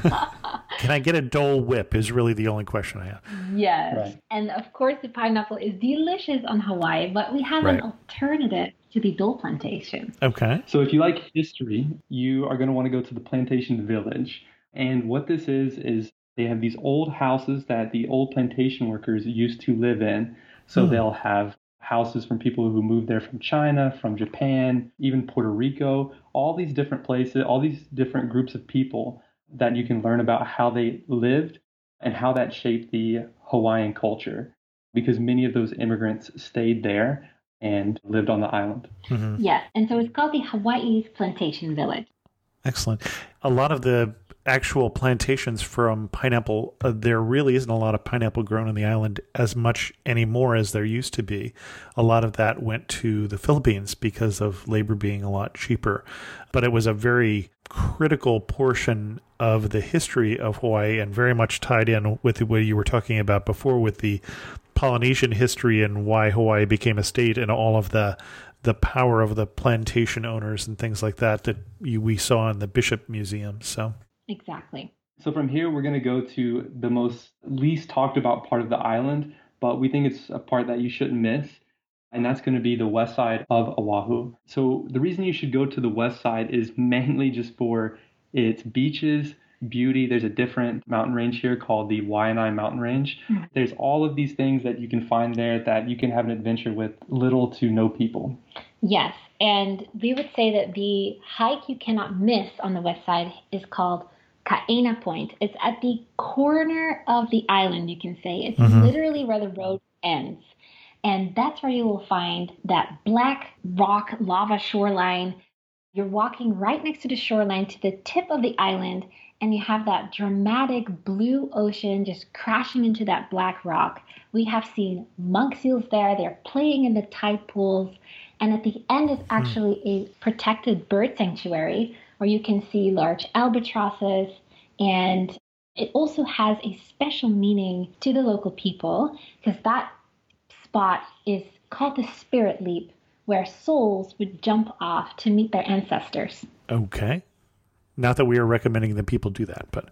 Can I get a Dole Whip is really the only question I have. Yes. Right. And of course, the pineapple is delicious on Hawaii, but we have Right. an alternative to the Dole Plantation. Okay. So if you like history, you are going to want to go to the Plantation Village. And what this is, is they have these old houses that the old plantation workers used to live in. So Hmm. they'll have houses from people who moved there from China, from Japan, even Puerto Rico, all these different places, all these different groups of people that you can learn about how they lived and how that shaped the Hawaiian culture, because many of those immigrants stayed there and lived on the island. Hmm. Yes. And so it's called the Hawaii's Plantation Village. Excellent. A lot of the actual plantations from pineapple, uh, there really isn't a lot of pineapple grown on the island as much anymore as there used to be. A lot of that went to the Philippines because of labor being a lot cheaper. But it was a very critical portion of the history of Hawaii and very much tied in with what you were talking about before with the Polynesian history and why Hawaii became a state and all of the the power of the plantation owners and things like that that you, we saw in the Bishop Museum. So Exactly. So from here, we're going to go to the most least talked about part of the island, but we think it's a part that you shouldn't miss. And that's going to be the west side of Oahu. So the reason you should go to the west side is mainly just for its beaches, beauty. There's a different mountain range here called the Waianae Mountain Range. Mhm. There's all of these things that you can find there that you can have an adventure with little to no people. Yes. And we would say that the hike you cannot miss on the west side is called Kaena Point. It's at the corner of the island, you can say. It's Mhm. literally where the road ends. And that's where you will find that black rock lava shoreline. You're walking right next to the shoreline to the tip of the island, and you have that dramatic blue ocean just crashing into that black rock. We have seen monk seals there. They're playing in the tide pools. And at the end is actually a protected bird sanctuary where you can see large albatrosses. And it also has a special meaning to the local people because that spot is called the Spirit Leap, where souls would jump off to meet their ancestors. okay. Not that we are recommending that people do that, but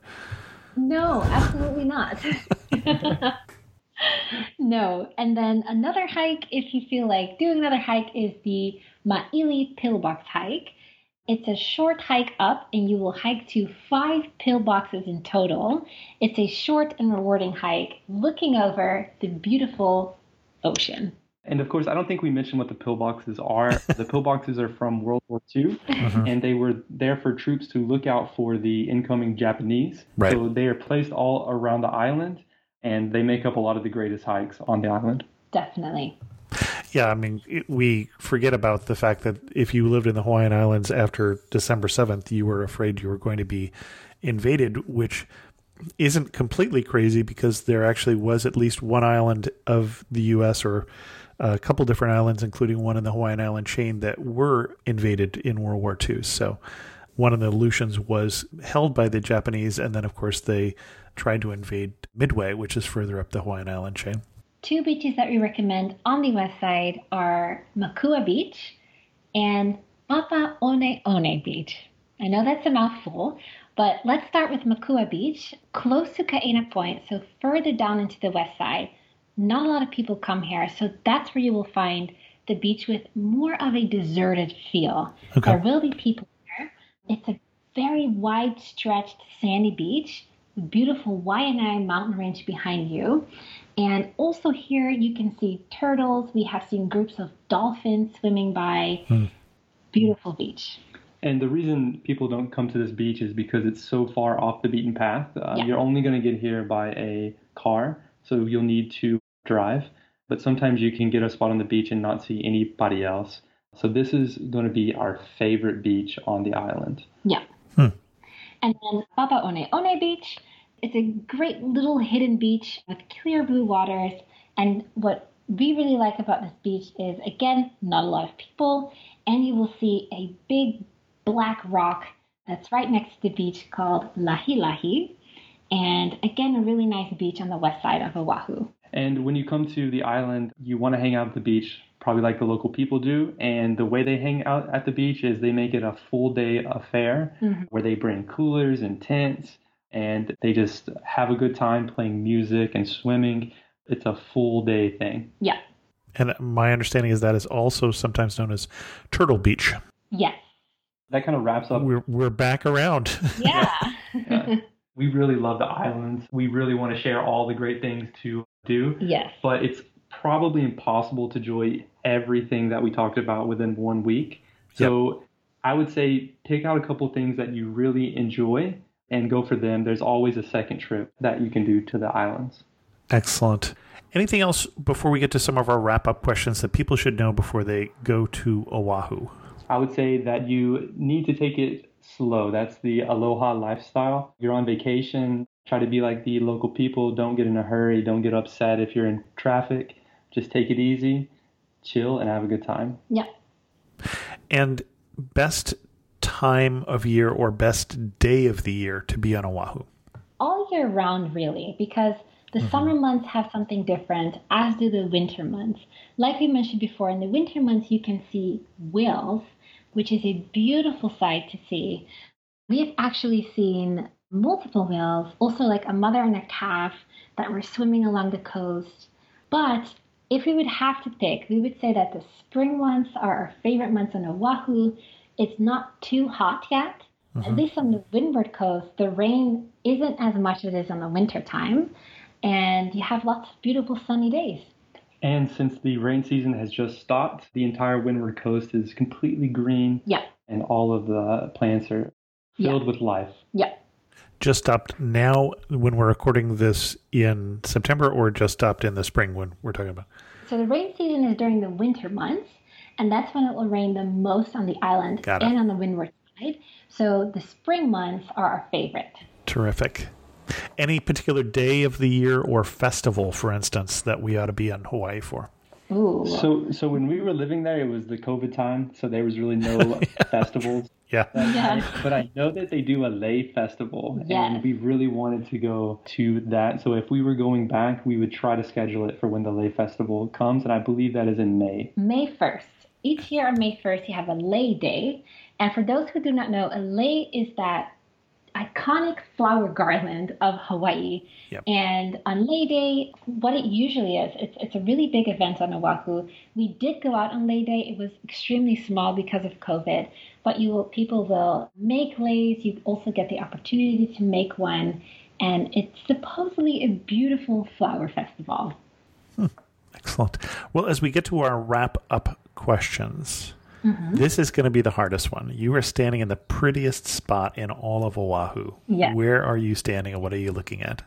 No, absolutely not. No. And then another hike, if you feel like doing another hike, is the Maili Pillbox hike. It's a short hike up, and you will hike to five pillboxes in total. It's a short and rewarding hike looking over the beautiful ocean. And of course, I don't think we mentioned what the pillboxes are. The pillboxes are from World War Two, Mhm. and they were there for troops to look out for the incoming Japanese. Right. So they are placed all around the island, and they make up a lot of the greatest hikes on the island. Definitely. yeah, I mean, it, we forget about the fact that if you lived in the Hawaiian Islands after December seventh, you were afraid you were going to be invaded, which isn't completely crazy because there actually was at least one island of the U S or a couple different islands, including one in the Hawaiian island chain that were invaded in World War Two. So one of the Aleutians was held by the Japanese, and then, of course, they tried to invade Midway, which is further up the Hawaiian island chain. Two beaches that we recommend on the west side are Makua Beach and Papaone'one Beach. I know that's a mouthful, but let's start with Makua Beach, close to Kaena Point, so further down into the west side. Not a lot of people come here, so that's where you will find the beach with more of a deserted feel. Okay. There will be people here. It's a very wide stretched sandy beach, beautiful Waianae mountain range behind you. And also here you can see turtles. We have seen groups of dolphins swimming by. Hmm. Beautiful beach. And the reason people don't come to this beach is because it's so far off the beaten path. Uh, yeah. You're only going to get here by a car, so you'll need to drive. But sometimes you can get a spot on the beach and not see anybody else. So this is going to be our favorite beach on the island. Yeah. Hmm. And then Papaone'one Beach. It's a great little hidden beach with clear blue waters. And what we really like about this beach is, again, not a lot of people. And you will see a big black rock that's right next to the beach called Lahi Lahi. And again, a really nice beach on the west side of Oahu. And when you come to the island, you want to hang out at the beach, probably like the local people do. And the way they hang out at the beach is they make it a full day affair mm-hmm. where they bring coolers and tents and they just have a good time playing music and swimming. It's a full day thing. Yeah. And my understanding is that is also sometimes known as Turtle Beach. Yes. That kind of wraps up. We're, we're back around. Yeah. yeah. We really love the islands. We really want to share all the great things to do. Yes. But it's probably impossible to enjoy everything that we talked about within one week. So yep. I would say pick out a couple things that you really enjoy and go for them. There's always a second trip that you can do to the islands. Excellent. Anything else before we get to some of our wrap-up questions that people should know before they go to Oahu? I would say that you need to take it slow. That's the aloha lifestyle. You're on vacation. Try to be like the local people. Don't get in a hurry. Don't get upset if you're in traffic. Just take it easy, chill, and have a good time. Yeah. And best time of year or best day of the year to be on Oahu? All year round, really, because the mm-hmm. summer months have something different, as do the winter months. Like we mentioned before, in the winter months, you can see whales, which is a beautiful sight to see. We have actually seen multiple whales, also like a mother and a calf that were swimming along the coast. But if we would have to pick, we would say that the spring months are our favorite months on Oahu. It's not too hot yet. Mm-hmm. At least on the windward coast, the rain isn't as much as it is on the winter time. And you have lots of beautiful sunny days. And since the rain season has just stopped, the entire windward coast is completely green. Yeah. And all of the plants are filled yeah. with life. Yeah. Just stopped now when we're recording this in September, or just stopped in the spring when we're talking about? So the rain season is during the winter months, and that's when it will rain the most on the island and on the windward side. So the spring months are our favorite. Terrific. Any particular day of the year or festival, for instance, that we ought to be in Hawaii for? Ooh. So so when we were living there, it was the COVID time, so there was really no yeah. festivals. Yeah. yeah. I, but I know that they do a lei festival, yes. and we really wanted to go to that. So if we were going back, we would try to schedule it for when the lei festival comes, and I believe that is in May. May first. Each year on May first, you have a lei day. And for those who do not know, a lei is that iconic flower garland of Hawaii. Yep. And on Lei Day, what it usually is, it's it's a really big event on Oahu. We did go out on Lei Day. It was extremely small because of COVID, but you will, people will make leis. You also get the opportunity to make one, and it's supposedly a beautiful flower festival. Hmm. Excellent. Well, as we get to our wrap-up questions, mm-hmm. this is going to be the hardest one. You are standing in the prettiest spot in all of Oahu. Yes. Where are you standing and what are you looking at?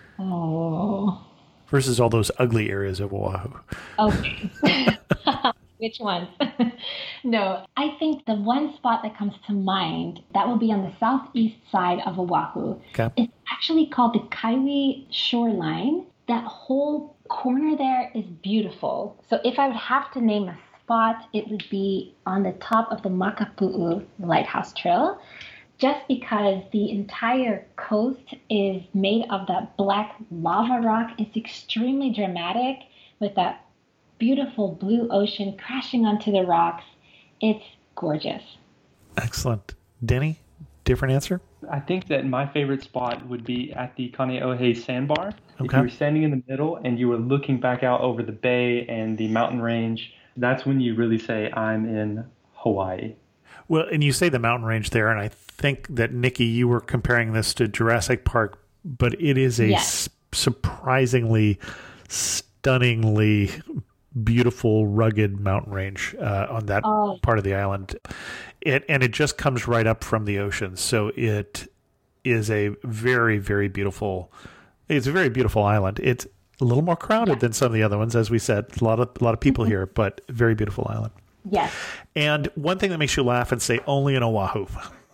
Oh. Versus all those ugly areas of Oahu. Okay. Which ones? No, I think the one spot that comes to mind, that will be on the southeast side of Oahu. Okay. It's actually called the Kaiwi Shoreline. That whole corner there is beautiful. So if I would have to name a spot, it would be on the top of the Makapu'u Lighthouse Trail, just because the entire coast is made of that black lava rock. It's extremely dramatic with that beautiful blue ocean crashing onto the rocks. It's gorgeous. Excellent. Denny, different answer? I think that my favorite spot would be at the Kaneohe Sandbar. Okay. If you were standing in the middle and you were looking back out over the bay and the mountain range, that's when you really say, I'm in Hawaii. Well, and you say the mountain range there, and I think that, Nikki, you were comparing this to Jurassic Park, but it is a Yes. s- surprisingly, stunningly beautiful, rugged mountain range uh, on that Oh. part of the island. It, and it just comes right up from the ocean. So it is a very, very beautiful, it's a very beautiful island. It's a little more crowded Yeah. than some of the other ones, as we said. A lot of, a lot of people here, but very beautiful island. Yes. And one thing that makes you laugh and say only in Oahu.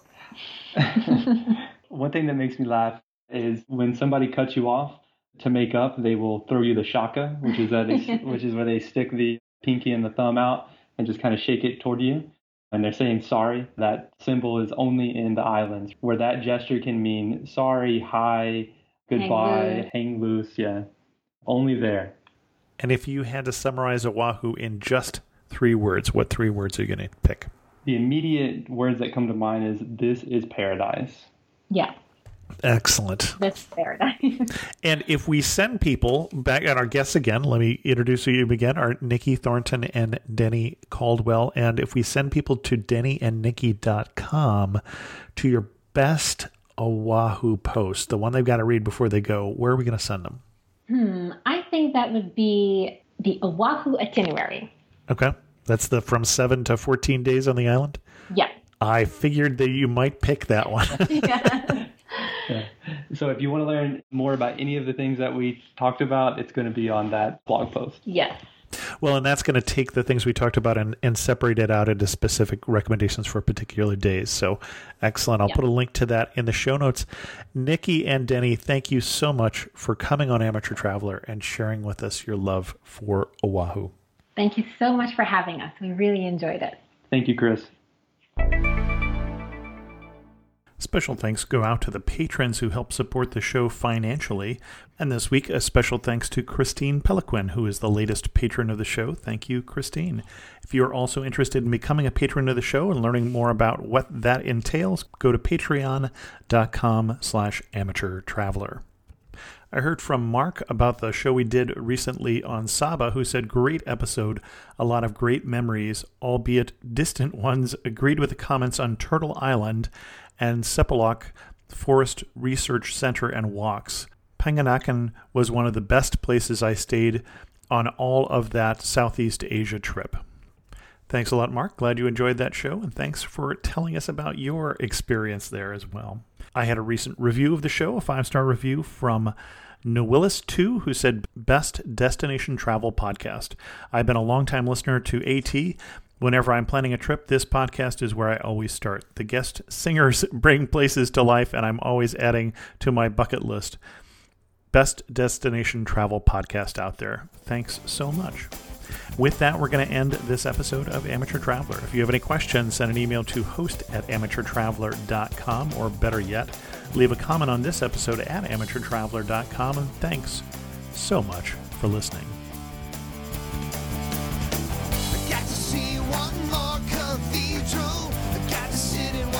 One thing that makes me laugh is when somebody cuts you off to make up, they will throw you the shaka, which is that they, which is where they stick the pinky and the thumb out and just kind of shake it toward you. And they're saying sorry. That symbol is only in the islands, where that gesture can mean sorry, hi, goodbye, hang loose. Yeah, only there. And if you had to summarize Oahu in just three words, what three words are you going to pick? The immediate words that come to mind is this is paradise. Yeah. Excellent. That's paradise. And if we send people back at our guests again, let me introduce you again, are Nikki Thornton and Denny Caldwell. And if we send people to denny and nikki dot com to your best Oahu post, the one they've got to read before they go, where are we going to send them? Hmm. I think that would be the Oahu itinerary. Okay. That's the from seven to fourteen days on the island. Yeah. I figured that you might pick that one. Yeah. Yeah. So if you want to learn more about any of the things that we talked about, it's going to be on that blog post. Yes. Well, and that's going to take the things we talked about and, and separate it out into specific recommendations for particular days. So excellent. I'll Yeah. put a link to that in the show notes. Nikki and Denny, thank you so much for coming on Amateur Traveler and sharing with us your love for Oahu. Thank you so much for having us. We really enjoyed it. Thank you, Chris. Special thanks go out to the patrons who help support the show financially. And this week, a special thanks to Christine Peliquin, who is the latest patron of the show. Thank you, Christine. If you are also interested in becoming a patron of the show and learning more about what that entails, go to patreon.com slash amateur traveler. I heard from Mark about the show we did recently on Saba, who said, great episode, a lot of great memories, albeit distant ones, agreed with the comments on Turtle Island and Sepalok Forest Research Center and walks. Panganakan was one of the best places I stayed on all of that Southeast Asia trip. Thanks a lot, Mark. Glad you enjoyed that show, and thanks for telling us about your experience there as well. I had a recent review of the show, a five-star review from Nowillis two, who said, best destination travel podcast. I've been a longtime listener to AT. Whenever I'm planning a trip, this podcast is where I always start. The guest singers bring places to life, and I'm always adding to my bucket list. Best destination travel podcast out there. Thanks so much. With that, we're going to end this episode of Amateur Traveler. If you have any questions, send an email to host at amateur traveler dot com, or better yet, leave a comment on this episode at amateur traveler dot com. And thanks so much for listening. I got to see one more cathedral. I got to sit in